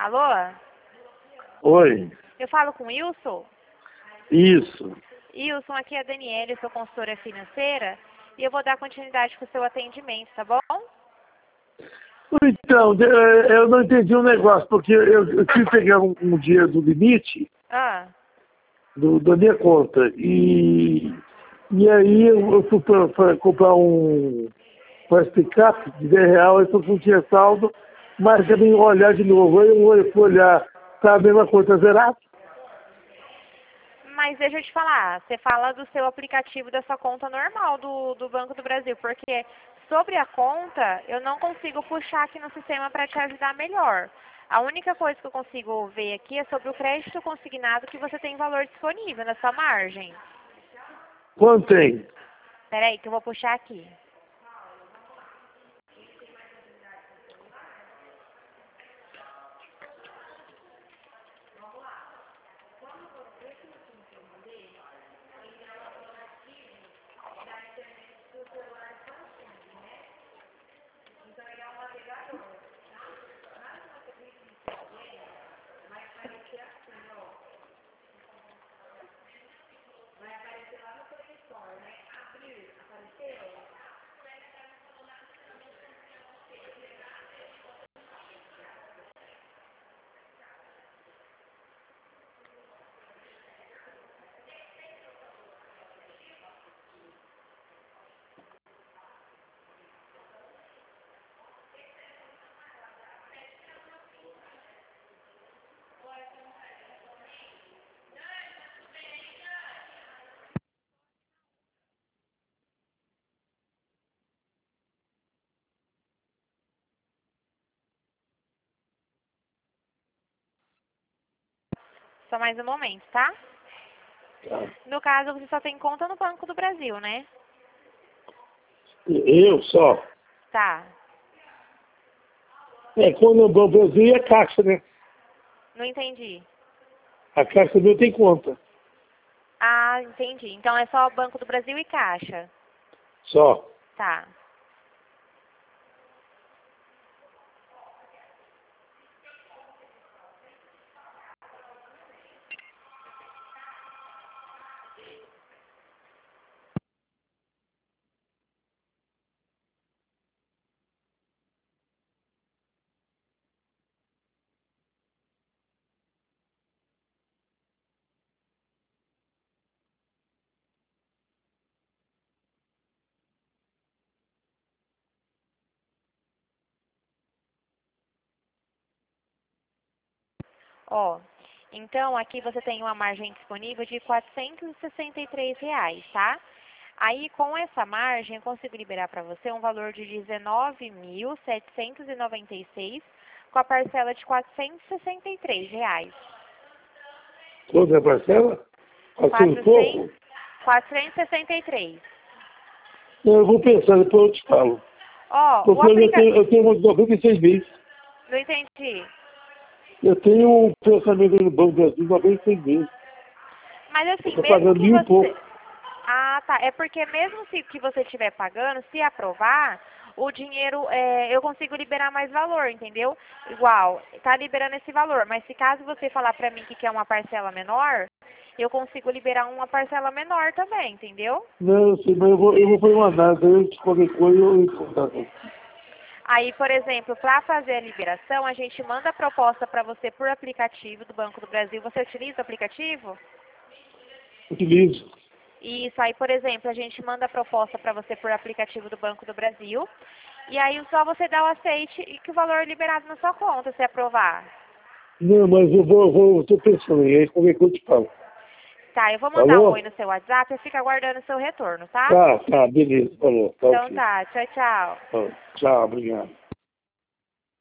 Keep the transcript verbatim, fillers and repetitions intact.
Alô? Oi, Eu falo com o Wilson? isso. Wilson, aqui é a Daniela, eu sou consultora financeira e eu vou dar continuidade com o seu atendimento, tá bom? Então, eh, eu não entendi um negócio, porque eu, eu tive que pegar um, um dinheiro do limite Ah, do, da minha conta e, e aí eu, eu fui para comprar um um pick-up de dez reais, eu não tinha saldo, mas eu vim olhar de novo. Aí eu olho- fui olhar, tá a mesma coisa zerada. mas deixa eu te falar, você fala do seu aplicativo da sua conta normal do, do Banco do Brasil, porque sobre a conta eu não consigo puxar aqui no sistema para te ajudar melhor. A única coisa que eu consigo ver aqui é sobre o crédito consignado que você tem valor disponível na sua margem. Quanto tem? Peraí que eu vou puxar aqui. Só mais um momento, tá? No caso, você só tem conta no Banco do Brasil, né? Eu só. Tá. É, quando o Brasil é caixa, né? Não entendi. A caixa meu tem conta. Ah, entendi. Então é só Banco do Brasil e Caixa. Só. Tá. Ó, então aqui você tem uma margem disponível de quatrocentos e sessenta e três reais, tá? Aí com essa margem eu consigo liberar para você um valor de dezenove mil setecentos e noventa e seis com a parcela de quatrocentos e sessenta e três reais. Quanto é a parcela? quatrocentos e pouco? quatrocentos e sessenta e três. Eu vou pensar, depois eu te falo. Ó, o Porque eu aplica... tenho, eu tenho uns noventa e seis meses. Não entendi. Eu tenho um pensamento no Banco do Brasil noventa e seis meses. Mas Eu assim, estou mesmo pagando que mil e você... pouco. Ah, tá. É porque mesmo se que você estiver pagando, se aprovar, o dinheiro, é, eu consigo liberar mais valor, entendeu? Igual, tá liberando esse valor, mas se caso você falar pra mim que quer uma parcela menor, eu consigo liberar uma parcela menor também, entendeu? Não, eu sei, mas eu vou, eu vou fazer uma análise. Aí, de qualquer coisa, eu entro em contato. Aí, por exemplo, para fazer a liberação, a gente manda a proposta para você por aplicativo do Banco do Brasil. Você utiliza o aplicativo? Utilizo. Isso, aí, por exemplo, a gente manda a proposta para você por aplicativo do Banco do Brasil. E aí só você dá o aceite e que o valor é liberado na sua conta, se aprovar. Não, mas eu vou, eu vou, estou pensando aí. Aí, qualquer coisa eu te falo. Tá, eu vou mandar um Falou? oi no seu WhatsApp e fica aguardando o seu retorno, tá? Tá, tá, beleza. Falou. Tá Então ok. tá, tchau, tchau. Tá, tchau, obrigado.